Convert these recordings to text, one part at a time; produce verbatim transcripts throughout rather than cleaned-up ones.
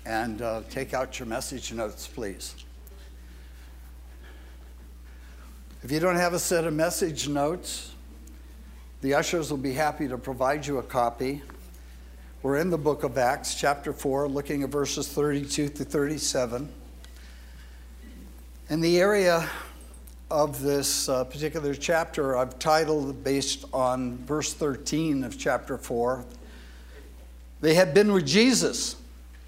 and uh, take out your message notes, please. If you don't have a set of message notes, the ushers will be happy to provide you a copy. We're in the book of Acts, chapter four, looking at verses thirty-two to thirty-seven. In the area of this uh, particular chapter, I've titled, based on verse thirteen of chapter four, they had been with Jesus.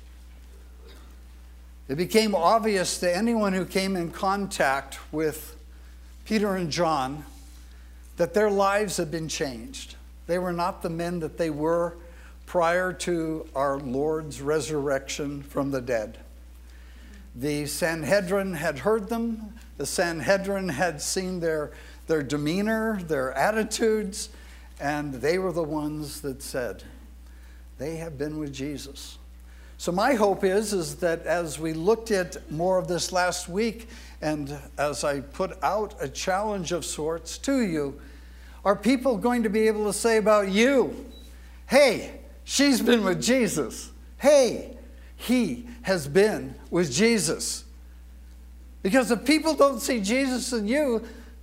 It became obvious to anyone who came in contact with Peter and John that their lives had been changed. They were not the men that they were prior to our Lord's resurrection from the dead. The Sanhedrin had heard them. The Sanhedrin had seen their, their demeanor, their attitudes, and they were the ones that said, they have been with Jesus. So my hope is, is that as we looked at more of this last week, and as I put out a challenge of sorts to you, are people going to be able to say about you, hey, she's been with Jesus. Hey, he has been with Jesus. Because if people don't see Jesus in you,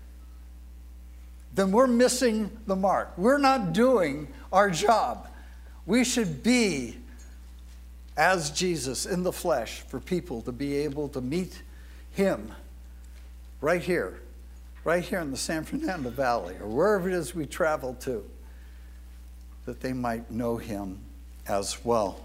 then we're missing the mark. We're not doing our job. We should be as Jesus in the flesh for people to be able to meet him right here, right here in the San Fernando Valley, or wherever it is we travel to, that they might know him as well.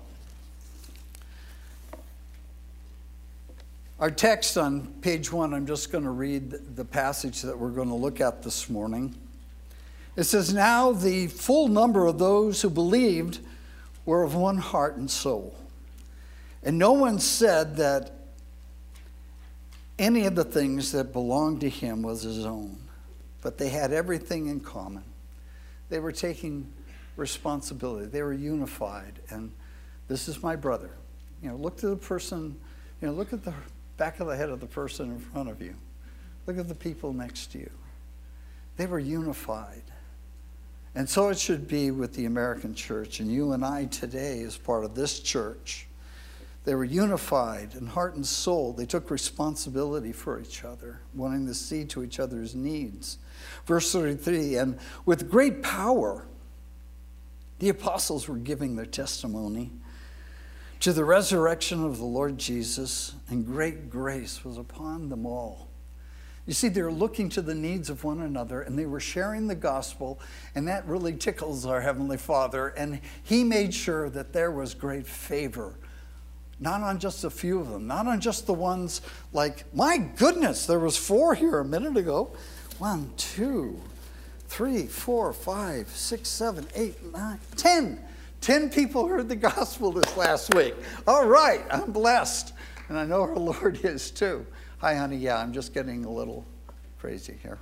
Our text on page one, I'm just going to read the passage that we're going to look at this morning. It says, now the full number of those who believed were of one heart and soul. And no one said that any of the things that belonged to him was his own, but they had everything in common. They were taking responsibility. They were unified. And this is my brother. You know, look to the person, you know, look at the back of the head of the person in front of you. Look at the people next to you. They were unified. And so it should be with the American church. And you and I today, as part of this church, they were unified in heart and soul. They took responsibility for each other, wanting to see to each other's needs. Verse thirty-three, and with great power, the apostles were giving their testimony to the resurrection of the Lord Jesus, and great grace was upon them all. You see, they were looking to the needs of one another, and they were sharing the gospel, and that really tickles our Heavenly Father, and he made sure that there was great favor. Not on just a few of them, not on just the ones like, my goodness, there was four here a minute ago. One, two, three, four, five, six, seven, eight, nine, ten. Ten people heard the gospel this last week. All right, I'm blessed. And I know our Lord is too. Hi, honey. Yeah, I'm just getting a little crazy here.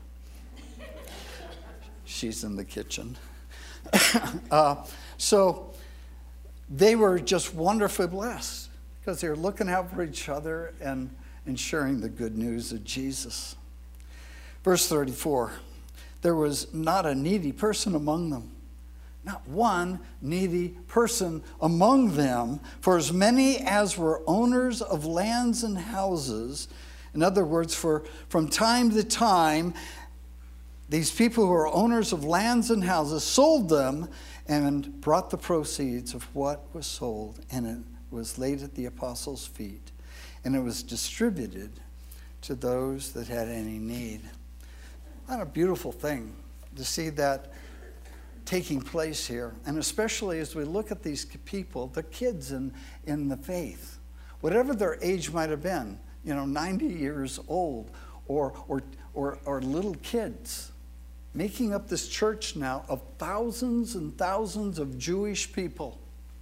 She's in the kitchen. uh, so they were just wonderfully blessed, because they were looking out for each other and, and sharing the good news of Jesus. Verse thirty-four, there was not a needy person among them. Not one needy person among them, for as many as were owners of lands and houses. In other words, for from time to time, these people who are owners of lands and houses sold them and brought the proceeds of what was sold, and it was laid at the apostles' feet, and it was distributed to those that had any need. What a beautiful thing to see that taking place here, and especially as we look at these people, the kids in, in the faith, whatever their age might have been, you know, ninety years old, or, or, or, or little kids, making up this church now of thousands and thousands of Jewish people.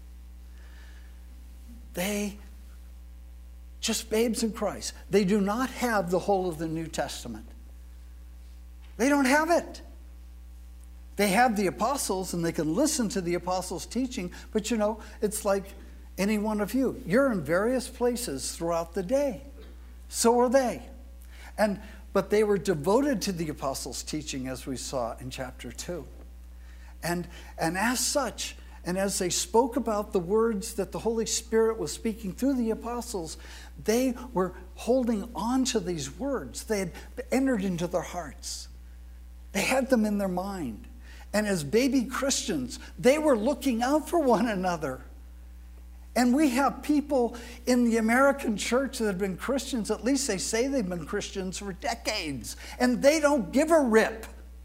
They, just babes in Christ, they do not have the whole of the New Testament. They don't have it. They have the apostles, and they can listen to the apostles' teaching, but you know, it's like any one of you. You're in various places throughout the day. So are they. And but they were devoted to the apostles' teaching, as we saw in chapter two. And, and as such, And as they spoke about the words that the Holy Spirit was speaking through the apostles, they were holding on to these words. They had entered into their hearts. They had them in their mind. And as baby Christians, they were looking out for one another. And we have people in the American church that have been Christians, at least they say they've been Christians for decades, and they don't give a rip.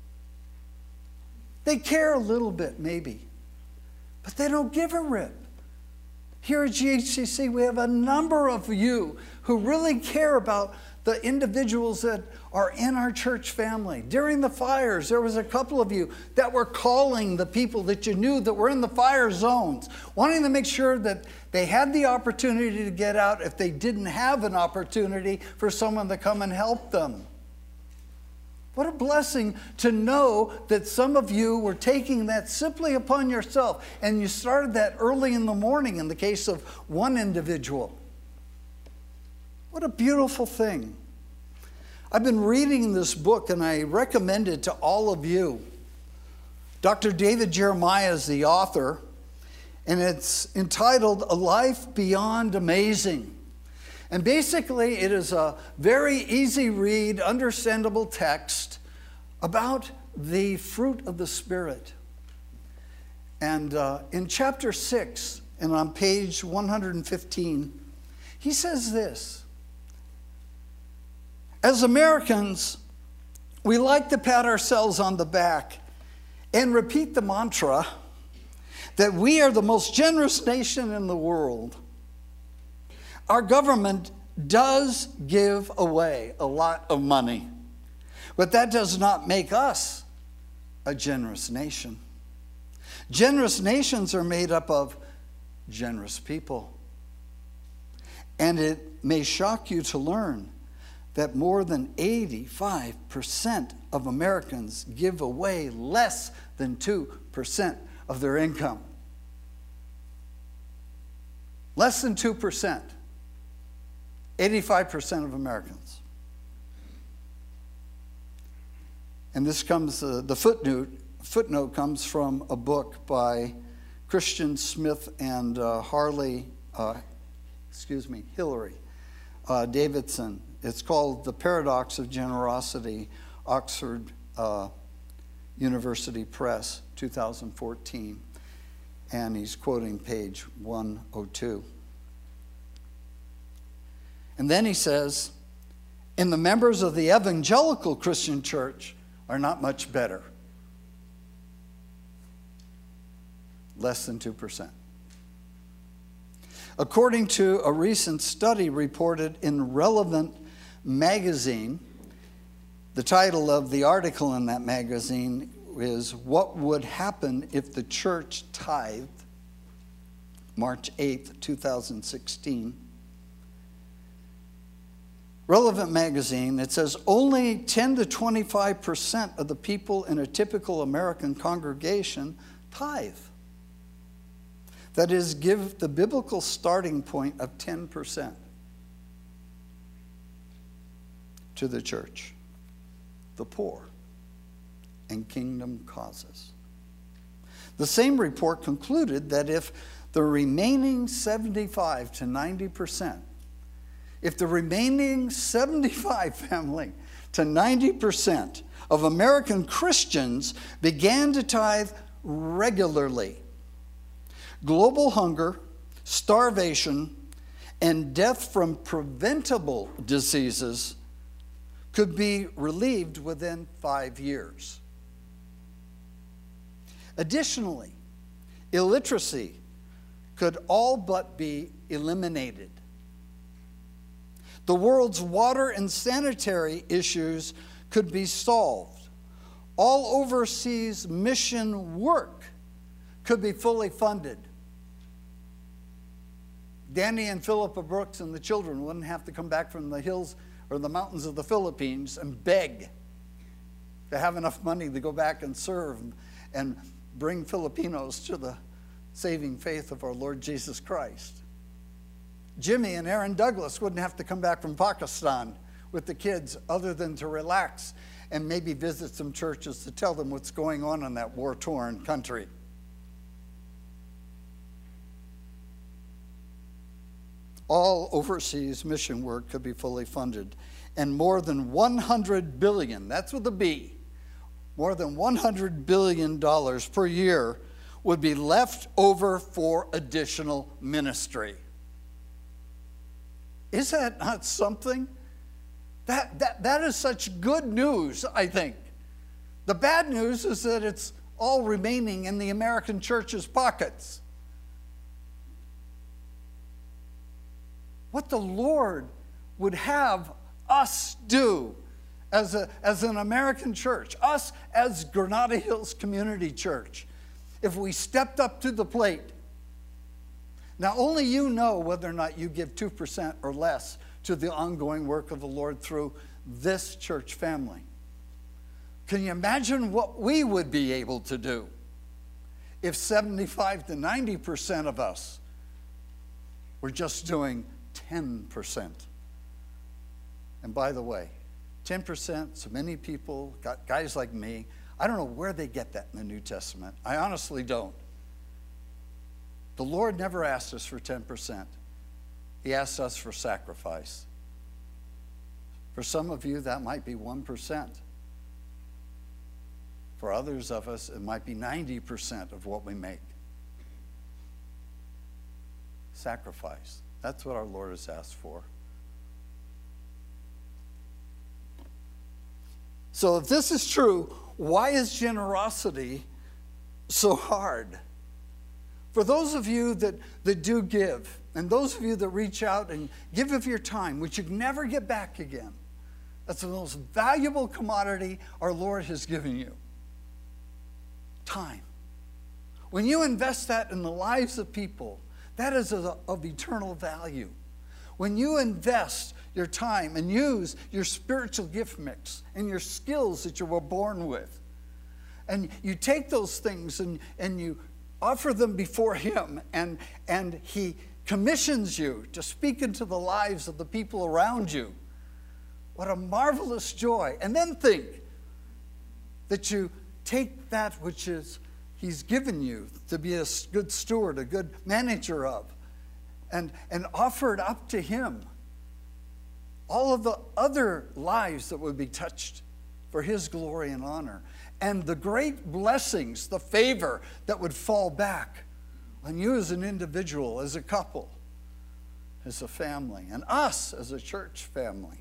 They care a little bit, maybe, but they don't give a rip. Here at G H C C, we have a number of you who really care about the individuals that are in our church family. During the fires, there was a couple of you that were calling the people that you knew that were in the fire zones, wanting to make sure that they had the opportunity to get out if they didn't have an opportunity for someone to come and help them. What a blessing to know that some of you were taking that simply upon yourself, and you started that early in the morning in the case of one individual. What a beautiful thing. I've been reading this book, and I recommend it to all of you. Doctor David Jeremiah is the author, and it's entitled A Life Beyond Amazing. And basically, it is a very easy read, understandable text about the fruit of the Spirit. And uh, in chapter six, and on page one hundred fifteen, he says this: as Americans, we like to pat ourselves on the back and repeat the mantra that we are the most generous nation in the world. Our government does give away a lot of money, but that does not make us a generous nation. Generous nations are made up of generous people. And it may shock you to learn that more than eighty-five percent of Americans give away less than two percent of their income. Less than two percent. eighty-five percent of Americans. And this comes, uh, the footnote, footnote comes from a book by Christian Smith and uh, Harley, uh, excuse me, Hillary uh, Davidson. It's called The Paradox of Generosity, Oxford uh, University Press, two thousand fourteen. And he's quoting page one oh two. And then he says, and the members of the evangelical Christian church are not much better. Less than two percent. According to a recent study reported in Relevant magazine, the title of the article in that magazine is What Would Happen If the Church Tithed? March eighth, two thousand sixteen. Relevant magazine, it says only ten to twenty-five percent of the people in a typical American congregation tithe. That is, give the biblical starting point of ten percent to the church, the poor, and kingdom causes. The same report concluded that if the remaining seventy-five to ninety percent, if the remaining seventy-five family to ninety percent of American Christians began to tithe regularly, global hunger, starvation, and death from preventable diseases could be relieved within five years. Additionally, illiteracy could all but be eliminated. The world's water and sanitary issues could be solved. All overseas mission work could be fully funded. Danny and Philippa Brooks and the children wouldn't have to come back from the hills or the mountains of the Philippines and beg to have enough money to go back and serve and bring Filipinos to the saving faith of our Lord Jesus Christ. Jimmy and Aaron Douglas wouldn't have to come back from Pakistan with the kids other than to relax and maybe visit some churches to tell them what's going on in that war-torn country. all overseas mission work could be fully funded. And more than one hundred billion dollars, that's with a B, more than one hundred billion dollars per year would be left over for additional ministry. Is that not something? That, that, that is such good news, I think. The bad news is that it's all remaining in the American church's pockets. What the Lord would have us do as, a, as an American church, us as Granada Hills Community Church, if we stepped up to the plate. Now, only you know whether or not you give two percent or less to the ongoing work of the Lord through this church family. Can you imagine what we would be able to do if seventy-five to ninety percent of us were just doing ten percent? And by the way, ten percent, so many people, got guys like me, I don't know where they get that in the New Testament. I honestly don't. The Lord never asked us for ten percent. He asked us for sacrifice. For some of you, that might be one percent. For others of us, it might be ninety percent of what we make. Sacrifice. That's what our Lord has asked for. So if this is true, why is generosity so hard? For those of you that, that do give, and those of you that reach out and give of your time, which you can never get back again, that's the most valuable commodity our Lord has given you. Time. When you invest that in the lives of people, that is of, of eternal value. When you invest your time and use your spiritual gift mix and your skills that you were born with, and you take those things and, and you offer them before Him, and, and He commissions you to speak into the lives of the people around you, what a marvelous joy. And then think that you take that which is He's given you to be a good steward, a good manager of, and, and offer it up to Him. All of the other lives that would be touched for His glory and honor, and the great blessings, the favor that would fall back on you as an individual, as a couple, as a family, and us as a church family.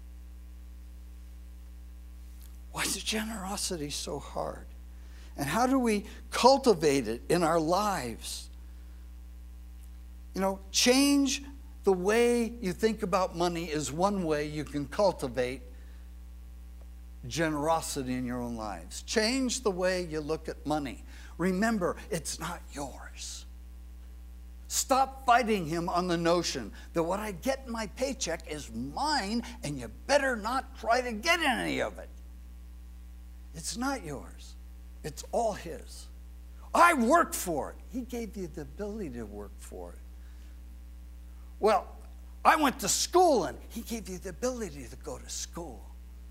Why is generosity so hard? And how do we cultivate it in our lives? You know, change the way you think about money is one way you can cultivate generosity in your own lives. Change the way you look at money. Remember, it's not yours. Stop fighting Him on the notion that what I get in my paycheck is mine, and you better not try to get any of it. It's not yours. It's all His. I worked for it. He gave you the ability to work for it. Well, I went to school, and He gave you the ability to go to school.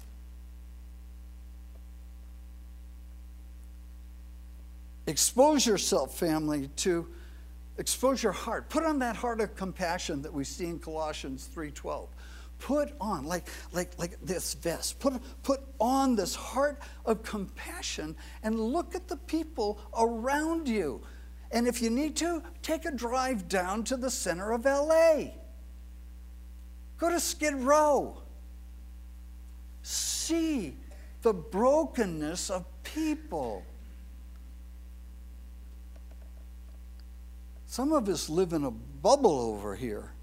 Expose yourself, family, to expose your heart. Put on that heart of compassion that we see in Colossians three twelve. Put on, like, like, like this vest, put, put on this heart of compassion and look at the people around you. And if you need to, take a drive down to the center of L A. Go to Skid Row. See the brokenness of people. Some of us live in a bubble over here.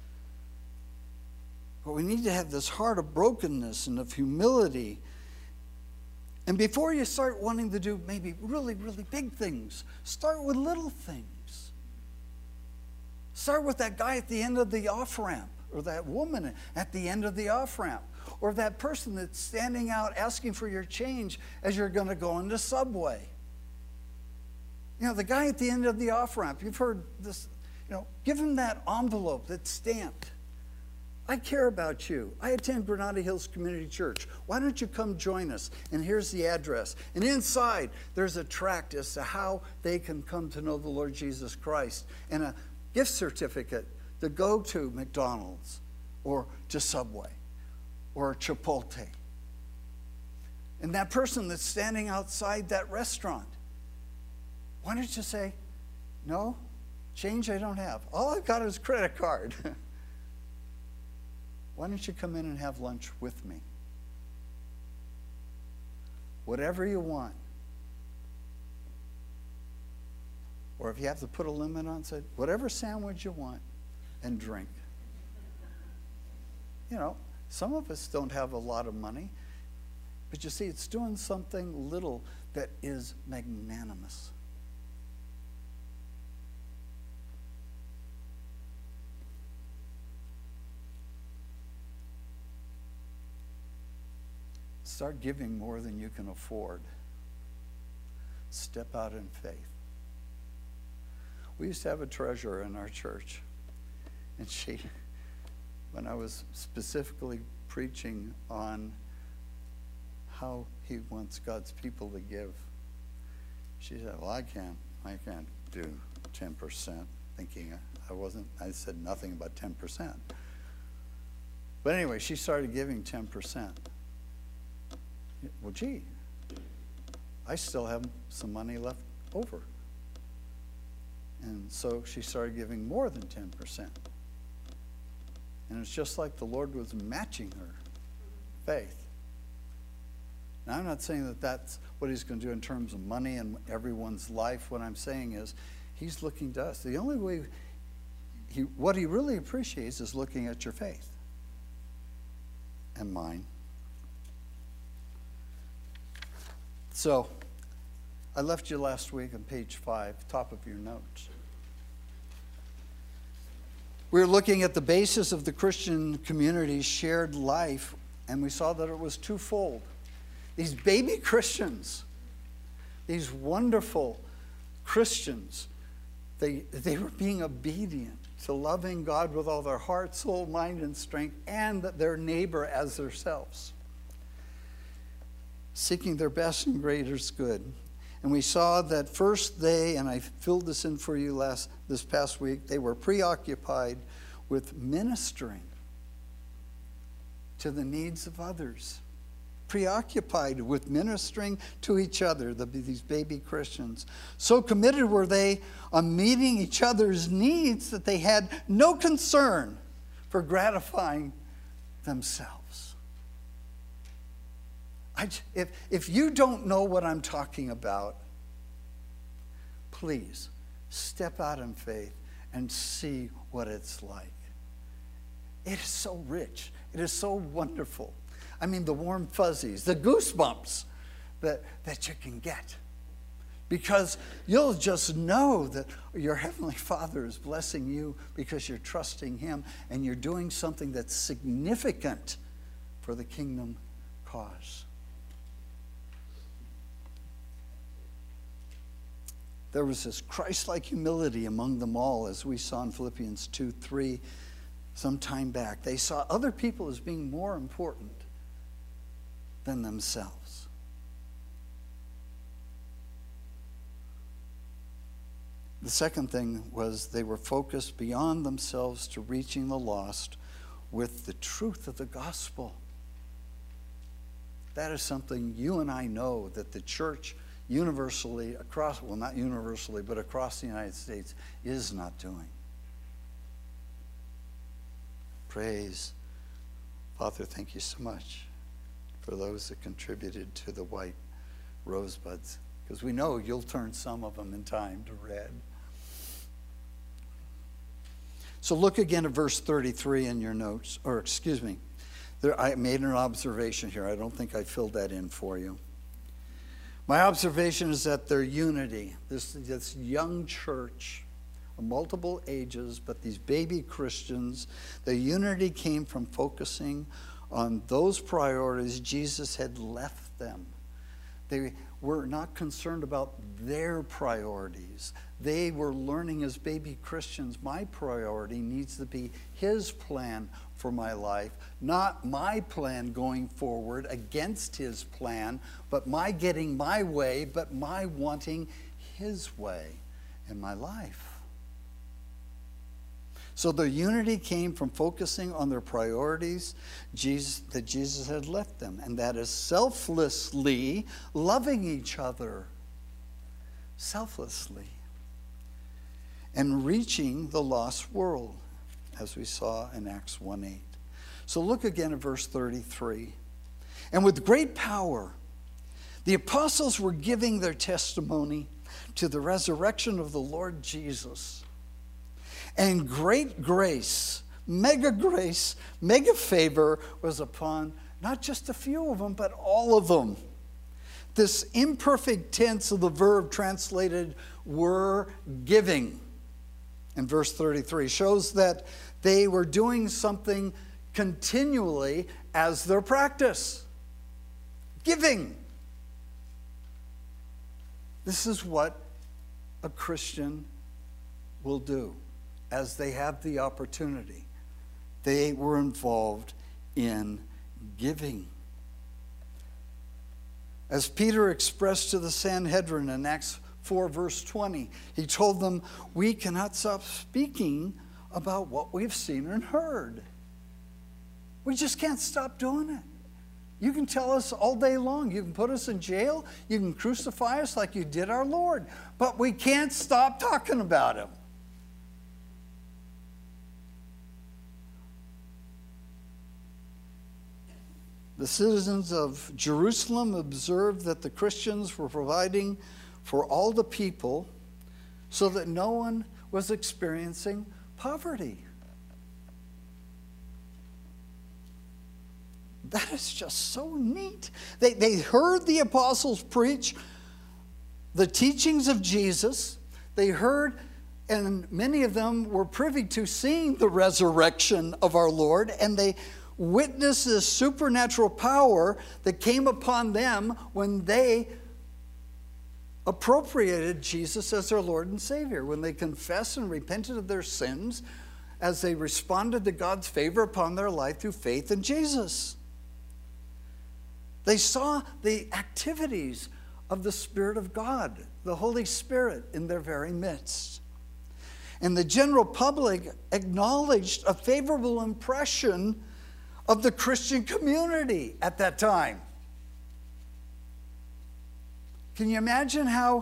But we need to have this heart of brokenness and of humility. And before you start wanting to do maybe really, really big things, start with little things. Start with that guy at the end of the off-ramp, or that woman at the end of the off-ramp, or that person that's standing out asking for your change as you're going to go into Subway. You know, the guy at the end of the off-ramp, you've heard this, you know, give him that envelope that's stamped. I care about you. I attend Granada Hills Community Church. Why don't you come join us? And here's the address. And inside, there's a tract as to how they can come to know the Lord Jesus Christ, and a gift certificate to go to McDonald's or to Subway or Chipotle. And that person that's standing outside that restaurant, why don't you say, no, change I don't have. All I've got is a credit card. Why don't you come in and have lunch with me? Whatever you want. Or if you have to put a limit on, say, whatever sandwich you want and drink. You know, some of us don't have a lot of money, but you see, it's doing something little that is magnanimous. Start giving more than you can afford. Step out in faith. We used to have a treasurer in our church, and she, when I was specifically preaching on how he wants God's people to give, she said, well, I can't, I can't do ten percent, thinking I wasn't, I said nothing about ten percent. But anyway, she started giving ten percent. Well, gee, I still have some money left over. And so she started giving more than ten percent. And it's just like the Lord was matching her faith. Now, I'm not saying that that's what he's going to do in terms of money in everyone's life. What I'm saying is he's looking to us. The only way, he, what he really appreciates is looking at your faith and mine. So, I left you last week on page five, top of your notes. We were looking at the basis of the Christian community's shared life, and we saw that it was twofold. These baby Christians, these wonderful Christians, they, they were being obedient to loving God with all their heart, soul, mind, and strength, and their neighbor as themselves, seeking their best and greatest good. And we saw that first they, and I filled this in for you last this past week, they were preoccupied with ministering to the needs of others. Preoccupied with ministering to each other, the, these baby Christians. So committed were they on meeting each other's needs that they had no concern for gratifying themselves. I, if, if you don't know what I'm talking about, please step out in faith and see what it's like. It is so rich. It is so wonderful. I mean, the warm fuzzies, the goosebumps that, that you can get. Because you'll just know that your Heavenly Father is blessing you because you're trusting Him and you're doing something that's significant for the kingdom cause. There was this Christ-like humility among them all, as we saw in Philippians two three some time back. They saw other people as being more important than themselves. The second thing was they were focused beyond themselves to reaching the lost with the truth of the gospel. That is something you and I know that the church universally across, well, not universally, but across the United States is not doing. Praise. Father, thank you so much for those that contributed to the white rosebuds, because we know you'll turn some of them in time to red. So look again at verse thirty-three in your notes, or excuse me, there, I made an observation here. I don't think I filled that in for you. My observation is that their unity, this, this young church of multiple ages, but these baby Christians, their unity came from focusing on those priorities Jesus had left them. They were not concerned about their priorities. They were learning as baby Christians, my priority needs to be His plan for my life, not my plan going forward against His plan, but my getting my way, but my wanting His way in my life. So their unity came from focusing on their priorities Jesus, that Jesus had left them, and that is selflessly loving each other. Selflessly. And reaching the lost world, as we saw in Acts one eight. So look again at verse thirty-three. And with great power, the apostles were giving their testimony to the resurrection of the Lord Jesus. And great grace, mega grace, mega favor was upon not just a few of them, but all of them. This imperfect tense of the verb translated were giving in verse thirty-three shows that they were doing something continually as their practice. Giving. This is what a Christian will do as they have the opportunity. They were involved in giving. As Peter expressed to the Sanhedrin in Acts four, verse twenty, he told them, we cannot stop speaking about what we've seen and heard. We just can't stop doing it. You can tell us all day long. You can put us in jail. You can crucify us like you did our Lord. But we can't stop talking about him. The citizens of Jerusalem observed that the Christians were providing for all the people so that no one was experiencing poverty. That is just so neat. They, they heard the apostles preach the teachings of Jesus. They heard, and many of them were privy to seeing the resurrection of our Lord, and they witnessed this supernatural power that came upon them when they appropriated Jesus as their Lord and Savior, when they confessed and repented of their sins, as they responded to God's favor upon their life through faith in Jesus. They saw the activities of the Spirit of God, the Holy Spirit, in their very midst. And the general public acknowledged a favorable impression of the Christian community at that time. Can you imagine how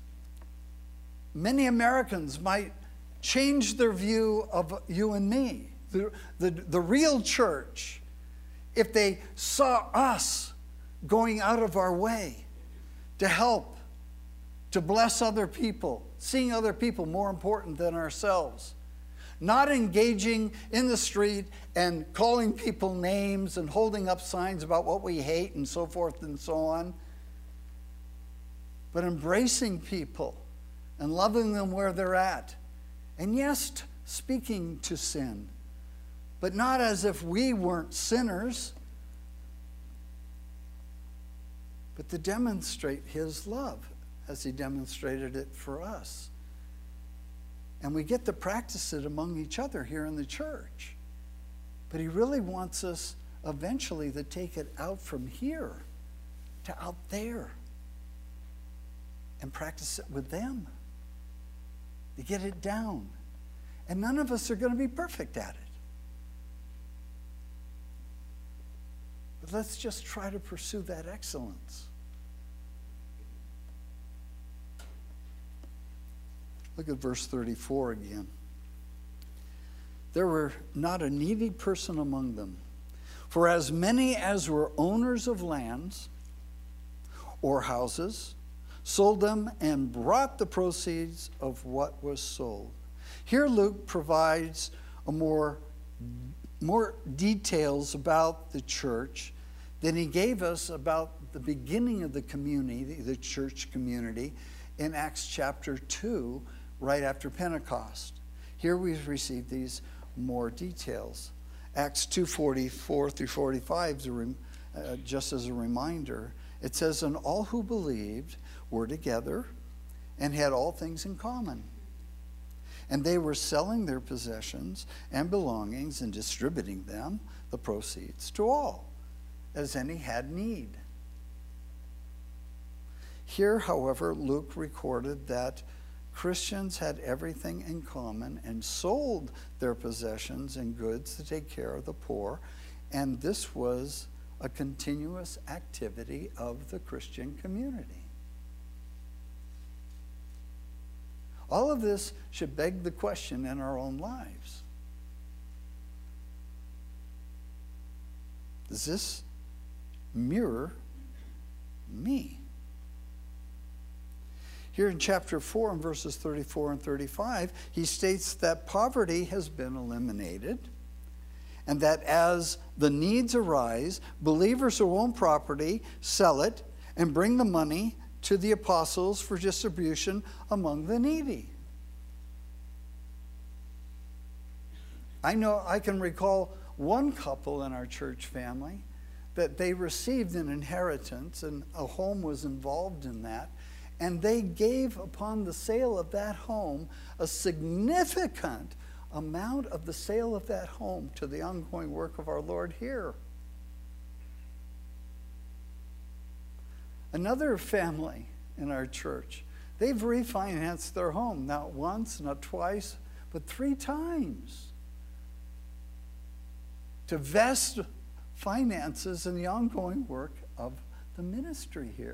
many Americans might change their view of you and me, the, the, the real church, if they saw us going out of our way to help, to bless other people, seeing other people more important than ourselves, not engaging in the street and calling people names and holding up signs about what we hate and so forth and so on, but embracing people and loving them where they're at. And yes, speaking to sin, but not as if we weren't sinners, but to demonstrate his love as he demonstrated it for us. And we get to practice it among each other here in the church. But he really wants us eventually to take it out from here to out there and practice it with them, to get it down. And none of us are going to be perfect at it. But let's just try to pursue that excellence. Look at verse thirty-four again. There were not a needy person among them, for as many as were owners of lands or houses sold them and brought the proceeds of what was sold. Here Luke provides a more, more details about the church than he gave us about the beginning of the community, the church community, in Acts chapter two, right after Pentecost. Here we've received these more details. Acts two forty-four through forty-five, uh, just as a reminder, it says, and all who believed were together and had all things in common. And they were selling their possessions and belongings and distributing them, the proceeds, to all, as any had need. Here, however, Luke recorded that Christians had everything in common and sold their possessions and goods to take care of the poor. And this was a continuous activity of the Christian community. All of this should beg the question in our own lives. Does this mirror me? Here in chapter four, in verses thirty-four and thirty-five, he states that poverty has been eliminated, and that as the needs arise, believers who own property sell it and bring the money to the apostles for distribution among the needy. I know I can recall one couple in our church family that they received an inheritance, and a home was involved in that, and they gave upon the sale of that home a significant amount of the sale of that home to the ongoing work of our Lord here. Another family in our church, they've refinanced their home, not once, not twice, but three times, to vest finances in the ongoing work of the ministry here.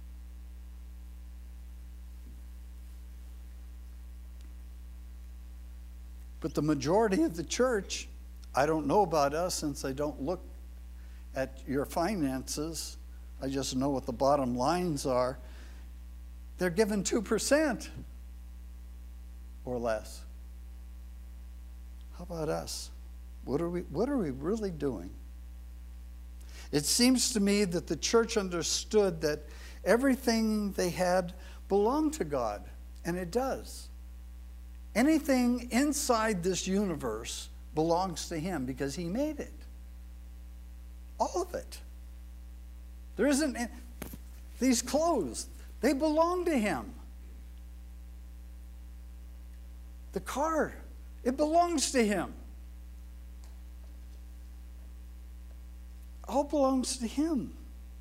But the majority of the church, I don't know about us since I don't look at your finances. I just know what the bottom lines are. They're given two percent or less. How about us? What are we, what are we really doing? It seems to me that the church understood that everything they had belonged to God, and it does. Anything inside this universe belongs to him because he made it. All of it. There isn't any, these clothes, they belong to him. The car, it belongs to him. All belongs to him.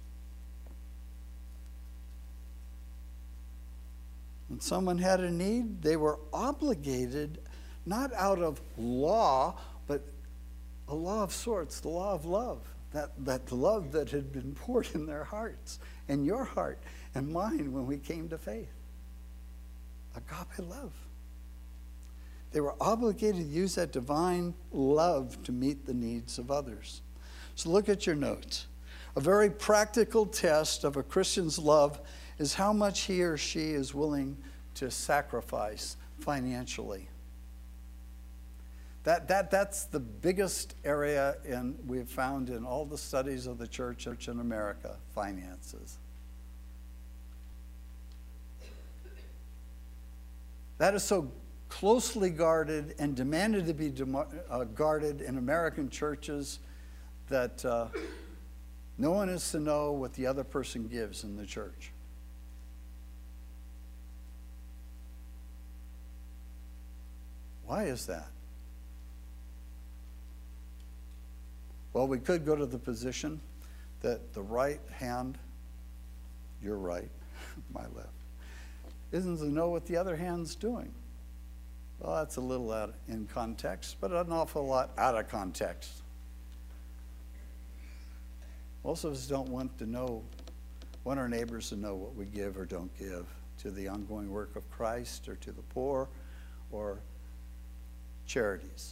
When someone had a need, they were obligated, not out of law, but a law of sorts, the law of love. That, that love that had been poured in their hearts, and your heart and mine when we came to faith. Agape love. They were obligated to use that divine love to meet the needs of others. So look at your notes. A very practical test of a Christian's love is how much he or she is willing to sacrifice financially. That, that, that's the biggest area in, we've found in all the studies of the church, church in America, finances. That is so closely guarded and demanded to be dem- uh, guarded in American churches that uh, no one is to know what the other person gives in the church. Why is that? Well, we could go to the position that the right hand, your right, my left, isn't to know what the other hand's doing. Well, that's a little out in context, but an awful lot out of context. Most of us don't want to know, want our neighbors to know what we give or don't give to the ongoing work of Christ or to the poor or charities.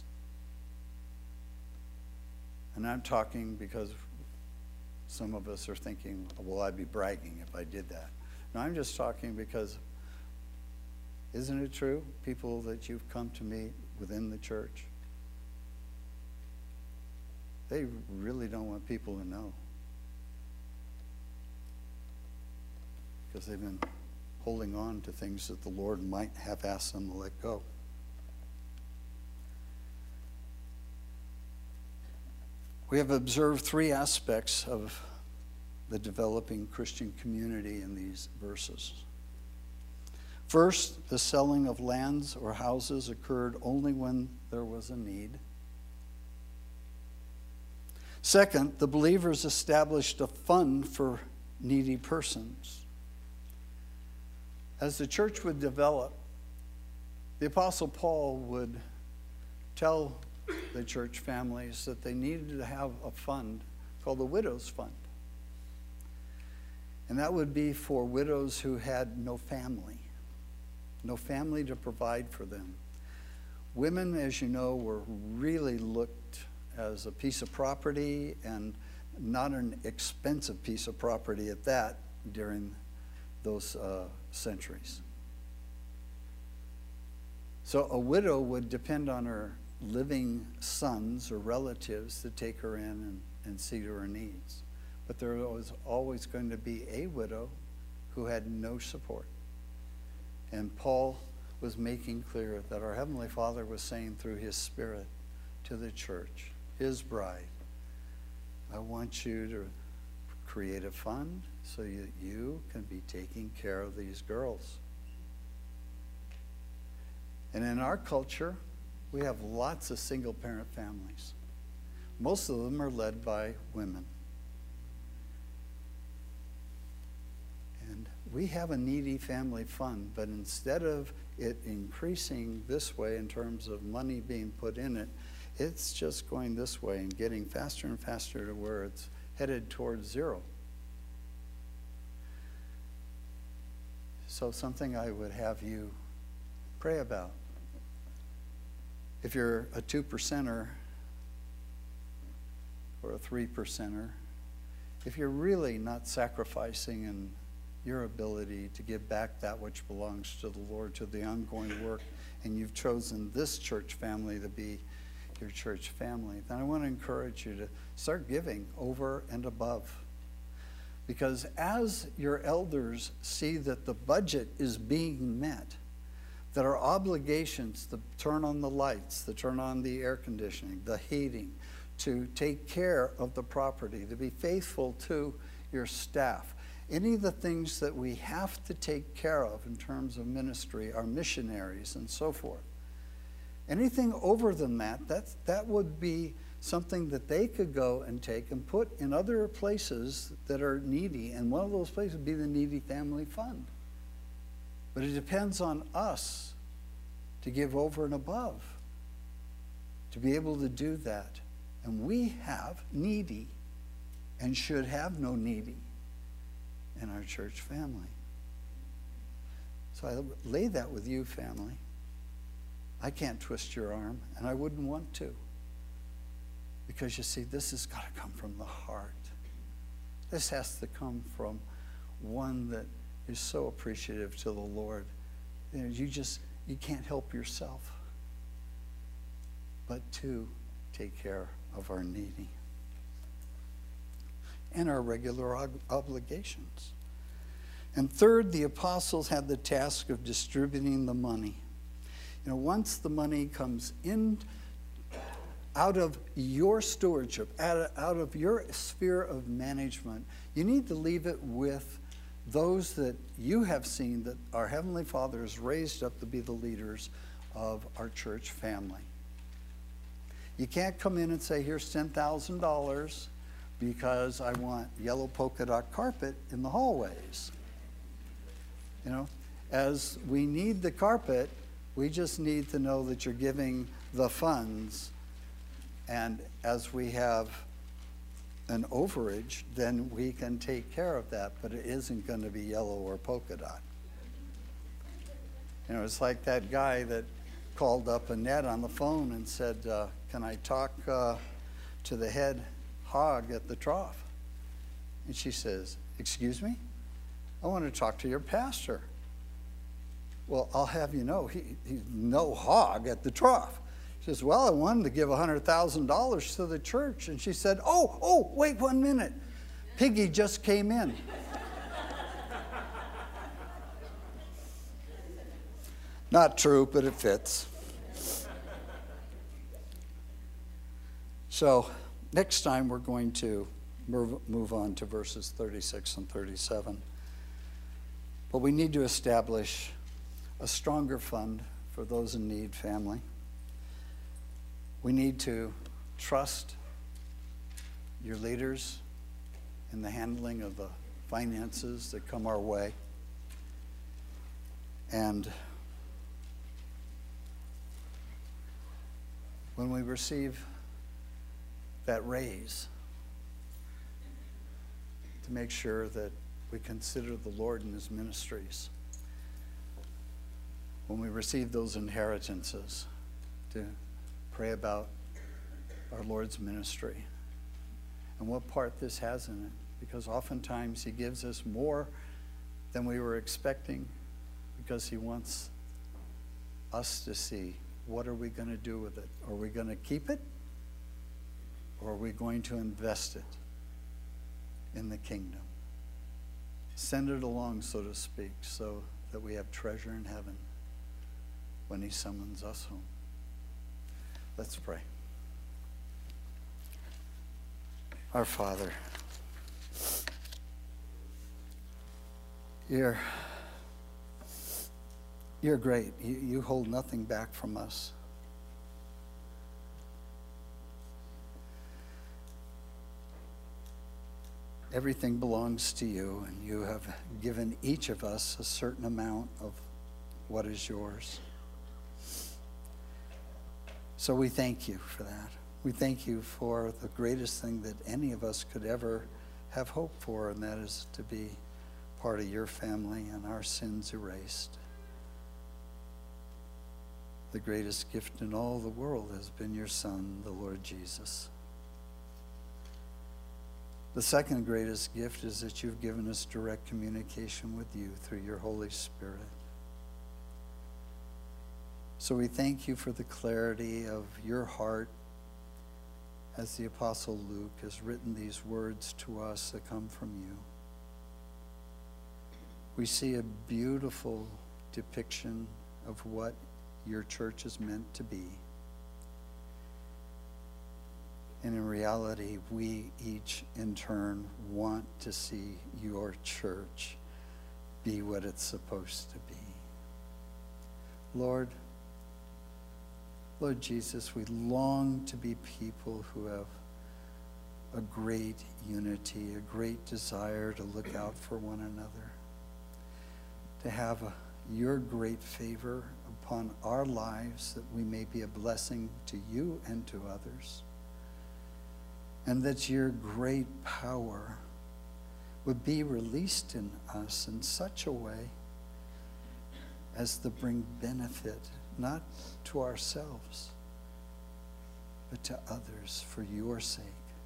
And I'm talking because some of us are thinking, well, I'd be bragging if I did that. No, I'm just talking because, isn't it true, people that you've come to meet within the church, they really don't want people to know. Because they've been holding on to things that the Lord might have asked them to let go. We have observed three aspects of the developing Christian community in these verses. First, the selling of lands or houses occurred only when there was a need. Second, the believers established a fund for needy persons. As the church would develop, The Apostle Paul would tell the church families that they needed to have a fund called the Widow's Fund. And that would be for widows who had no family, no family to provide for them. Women, as you know, were really looked as a piece of property, and not an expensive piece of property at that during those uh, centuries. So a widow would depend on her living sons or relatives to take her in and, and see to her needs. But there was always going to be a widow who had no support. And Paul was making clear that our Heavenly Father was saying through his Spirit to the church, his bride, I want you to create a fund so that you can be taking care of these girls. And in our culture, we have lots of single-parent families. Most of them are led by women. And we have a needy family fund, but instead of it increasing this way in terms of money being put in it, it's just going this way and getting faster and faster to where it's headed towards zero. So something I would have you pray about. If you're a two percenter or a three percenter, if you're really not sacrificing in your ability to give back that which belongs to the Lord, to the ongoing work, and you've chosen this church family to be your church family, then I want to encourage you to start giving over and above. Because as your elders see that the budget is being met, that our obligations to turn on the lights, to turn on the air conditioning, the heating, to take care of the property, to be faithful to your staff, any of the things that we have to take care of in terms of ministry, our missionaries and so forth. Anything over than that, that's, that would be something that they could go and take and put in other places that are needy, and one of those places would be the Needy Family Fund. But it depends on us to give over and above, to be able to do that. And we have needy and should have no needy in our church family. So I lay that with you, family. I can't twist your arm, and I wouldn't want to. Because you see, this has got to come from the heart. This has to come from one that is so appreciative to the Lord. You know, you just, you can't help yourself but to take care of our needy and our regular ob- obligations. And third, the apostles had the task of distributing the money. You know, once the money comes in out of your stewardship, out of, out of your sphere of management, you need to leave it with those that you have seen that our Heavenly Father has raised up to be the leaders of our church family. You can't come in and say, here's ten thousand dollars because I want yellow polka dot carpet in the hallways. You know, as we need the carpet, we just need to know that you're giving the funds. And as we have an overage, then we can take care of that, but it isn't going to be yellow or polka dot. You know, it's like that guy that called up Annette on the phone and said, uh, can I talk uh, to the head hog at the trough? And she says, excuse me? I want to talk to your pastor. Well, I'll have you know, he, he's no hog at the trough. She says, well, I wanted to give one hundred thousand dollars to the church. And she said, oh, oh, wait one minute. Piggy just came in. Not true, but it fits. So next time we're going to move on to verses thirty-six and thirty-seven. But we need to establish a stronger fund for those in need, family. We need to trust your leaders in the handling of the finances that come our way. And when we receive that raise, to make sure that we consider the Lord and his ministries. When we receive those inheritances, to pray about our Lord's ministry and what part this has in it, because oftentimes he gives us more than we were expecting, because he wants us to see, what are we going to do with it? Are we going to keep it, or are we going to invest it in the kingdom? Send it along, so to speak, so that we have treasure in heaven when he summons us home. Let's pray. Our Father, you're, you're great. You, you hold nothing back from us. Everything belongs to you, and you have given each of us a certain amount of what is yours. So we thank you for that. We thank you for the greatest thing that any of us could ever have hope for, and that is to be part of your family and our sins erased. The greatest gift in all the world has been your Son, the Lord Jesus. The second greatest gift is that you've given us direct communication with you through your Holy Spirit. So we thank you for the clarity of your heart as the Apostle Luke has written these words to us that come from you. We see a beautiful depiction of what your church is meant to be. And in reality, we each in turn want to see your church be what it's supposed to be. Lord, Lord Jesus, we long to be people who have a great unity, a great desire to look out for one another, to have a, your great favor upon our lives, that we may be a blessing to you and to others, and that your great power would be released in us in such a way as to bring benefit, not to ourselves, but to others for your sake.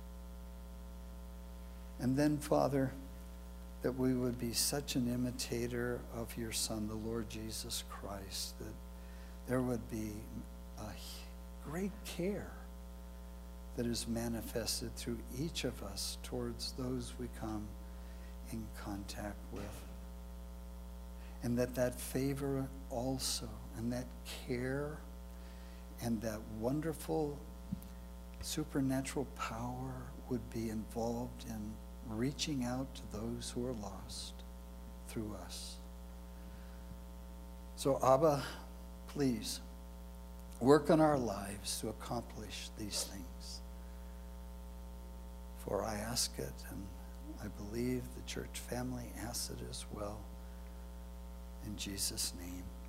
And then, Father, that we would be such an imitator of your Son, the Lord Jesus Christ, that there would be a great care that is manifested through each of us towards those we come in contact with. And that that favor also, and that care, and that wonderful supernatural power would be involved in reaching out to those who are lost through us. So Abba, please work on our lives to accomplish these things. For I ask it, and I believe the church family asks it as well. In Jesus' name.